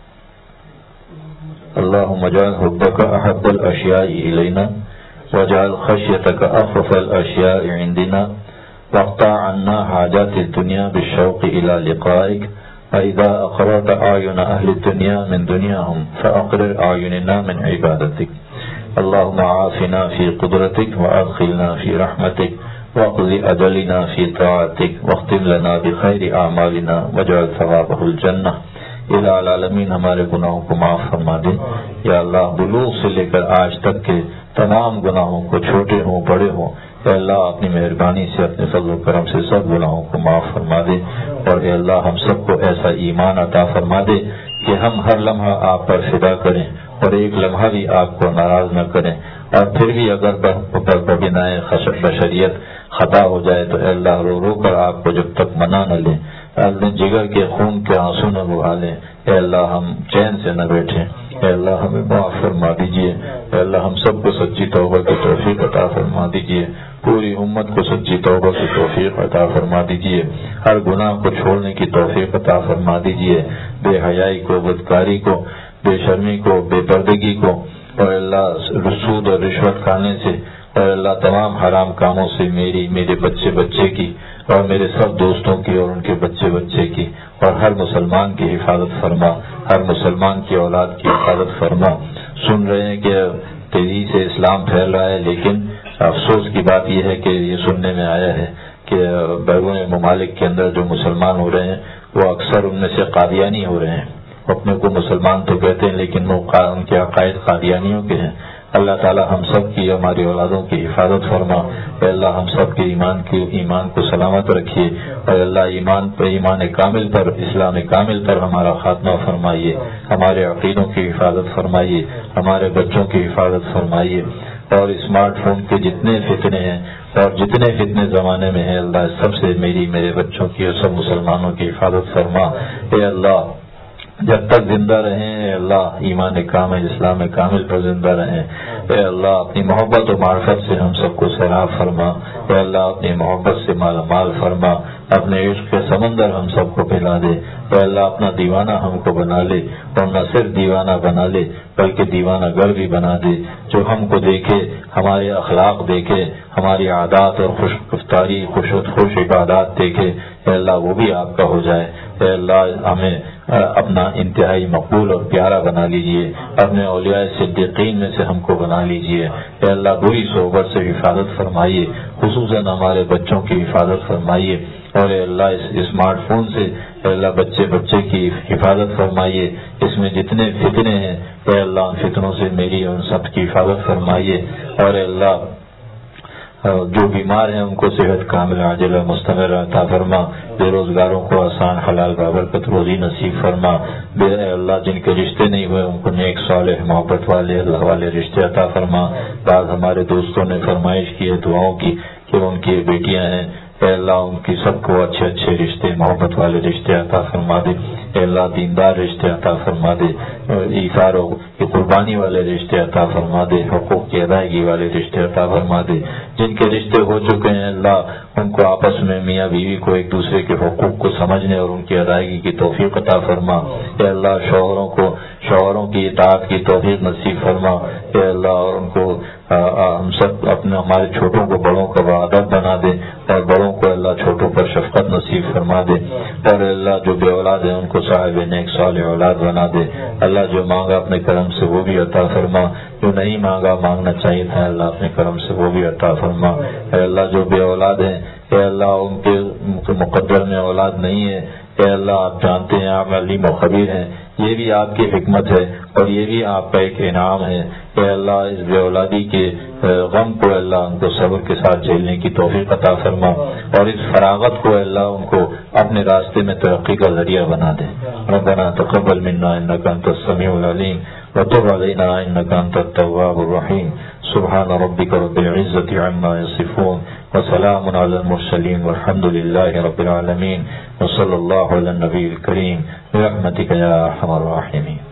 اللهم اجعل حبك أحب الأشياء إلينا واجعل خشيتك أخف الأشياء عندنا واقطع عنا حاجات الدنيا بالشوق إلى لقائك. فإذا أقررت أعين أهل الدنيا من دنياهم فأقرر أعيننا من عبادتك. اللهم عافنا في قدرتك وأدخلنا في رحمتك واقض أجلنا في طاعتك واختم لنا بخير أعمالنا واجعل ثوابه الجنة. الہ العالمین ہمارے گناہوں کو معاف فرما دے. یا اللہ بلوغ سے لے کر آج تک کے تمام گناہوں کو چھوٹے ہوں بڑے ہوں اے اللہ اپنی مہربانی سے اپنے فضل و کرم سے سب گناہوں کو معاف فرما دے. اور اے اللہ ہم سب کو ایسا ایمان عطا فرما دے کہ ہم ہر لمحہ آپ پر فدا کریں اور ایک لمحہ بھی آپ کو ناراض نہ کریں. اور پھر بھی اگر ببنائے بشریت خطا ہو جائے تو اے اللہ رو رو کر آپ کو جب تک منا نہ لیں، اپنے جگر کے خون کے آنسو نہ بہا لیں. اے اللہ ہم چین سے نہ بیٹھیں. اے اللہ ہمیں معاف فرما دیجیے. اے اللہ ہم سب کو سچی توبہ کی توفیق عطا فرما دیجیے. پوری امت کو سچی توبہ کی توفیق عطا فرما دیجیے. ہر گناہ کو چھوڑنے کی توفیق عطا فرما دیجیے. بے حیائی کو، بدکاری کو، بے شرمی کو، بے پردگی کو، اور اللہ سود اور رشوت کھانے سے، اور اللہ تمام حرام کاموں سے میری، میرے بچے بچے کی اور میرے سب دوستوں کی اور ان کے بچے بچے کی اور ہر مسلمان کی حفاظت فرما. ہر مسلمان کی اولاد کی حفاظت فرما. سن رہے ہیں کہ تیزی سے اسلام پھیل رہا ہے، لیکن افسوس کی بات یہ ہے کہ یہ سننے میں آیا ہے کہ بیرون ممالک کے اندر جو مسلمان ہو رہے ہیں وہ اکثر ان میں سے قادیانی ہو رہے ہیں. اپنے کو مسلمان تو کہتے ہیں لیکن وہ ان کے عقائد قادیانیوں کے ہیں. اللہ تعالی ہم سب کی، ہماری اولادوں کی حفاظت فرما. اے اللہ ہم سب کے ایمان کی ایمان کو سلامت رکھیے. اور اللہ ایمان پر، ایمان کامل پر، اسلام کامل پر ہمارا خاتمہ فرمائیے. ہمارے عقیدوں کی حفاظت فرمائیے. ہمارے بچوں کی حفاظت فرمائیے. اور اسمارٹ فون کے جتنے فتنے ہیں اور جتنے فتنے زمانے میں ہیں اللہ سب سے میری، میرے بچوں کی اور سب مسلمانوں کی حفاظت فرما. اے اللہ جب تک زندہ رہیں اے اللہ ایمان کامل اسلام کامل پر زندہ رہیں. اے اللہ اپنی محبت و معرفت سے ہم سب کو سیراب فرما. اے اللہ اپنی محبت سے مالا مال فرما. اپنے عشق کے سمندر ہم سب کو پلا دے. اے اللہ اپنا دیوانہ ہم کو بنا لے اور نہ صرف دیوانہ بنا لے بلکہ دیوانہ گر بھی بنا دے. جو ہم کو دیکھے ہمارے اخلاق دیکھے ہماری عادات اور خوش گفتاری خوش خوش عبادات دیکھے اے اللہ وہ بھی آپ کا ہو جائے. اے اللہ ہمیں اپنا انتہائی مقبول اور پیارا بنا لیجئے. اپنے اولیاء صدیقین میں سے ہم کو بنا لیجئے. اے اللہ بری صحبت سے حفاظت فرمائیے. خصوصاً ہمارے بچوں کی حفاظت فرمائیے. اور اے اللہ اس اسمارٹ فون سے اے اللہ بچے بچے کی حفاظت فرمائیے. اس میں جتنے فتنے ہیں اے اللہ ان فتنوں سے میری اور سب کی حفاظت فرمائیے. اور اے اللہ جو بیمار ہیں ان کو صحت کامل عاجل و مستمر عطا فرما. بے روزگاروں کو آسان حلال بابرکت روزی نصیب فرما. بے اللہ جن کے رشتے نہیں ہوئے ان کو نیک صالح محبت والے اللہ والے رشتے عطا فرما. بعض ہمارے دوستوں نے فرمائش کی ہے دعاؤں کی کہ ان کی بیٹیاں ہیں اے اللہ ان کی سب کو اچھے اچھے رشتے محبت والے رشتے عطا فرما دے. اے اللہ دیندار رشتے عطا فرما دے. ایثار و قربانی والے رشتے عطا فرما دے. حقوق کی ادائیگی والے رشتے عطا فرما دے. جن کے رشتے ہو چکے ہیں اللہ ان کو آپس میں میاں بیوی کو ایک دوسرے کے حقوق کو سمجھنے اور ان کی ادائیگی کی توفیق عطا فرما. اے اللہ شوہروں کو شوہروں کی اطاعت کی توفیق نصیب فرما. اے اللہ اور ان کو ہم سب اپنے ہمارے چھوٹوں کو بڑوں کا وعدت بنا دے اور بڑوں کو اللہ چھوٹوں پر شفقت نصیب فرما دے. اور اللہ جو بے اولاد ہیں ان کو صاحب نیک صالح اولاد بنا دے. اللہ جو مانگا اپنے کرم سے وہ بھی عطا فرما. جو نہیں مانگا مانگنا چاہیے تھا اللہ اپنے کرم سے وہ بھی عطا فرما. اے اللہ جو بے اولاد ہیں اے اللہ ان کے مقدر میں اولاد نہیں ہے اے اللہ آپ جانتے ہیں آپ علیم و خبیر ہیں. یہ بھی آپ کی حکمت ہے اور یہ بھی آپ کا ایک انعام ہے. اے اللہ اس بے اولادی کے غم کو اللہ ان کو صبر کے ساتھ جھیلنے کی توفیق عطا فرما اور اس فراغت کو اللہ ان کو اپنے راستے میں ترقی کا ذریعہ بنا دے. ربنا تقبل منا انك انت السميع العليم وتب علينا انك انت التواب الرحيم. سبحان ربك رب العزة عما يصفون وسلام على المرسلين والحمد لله رب العالمين وصلى الله على النبي الكريم برحمتك يا ارحم الراحمين.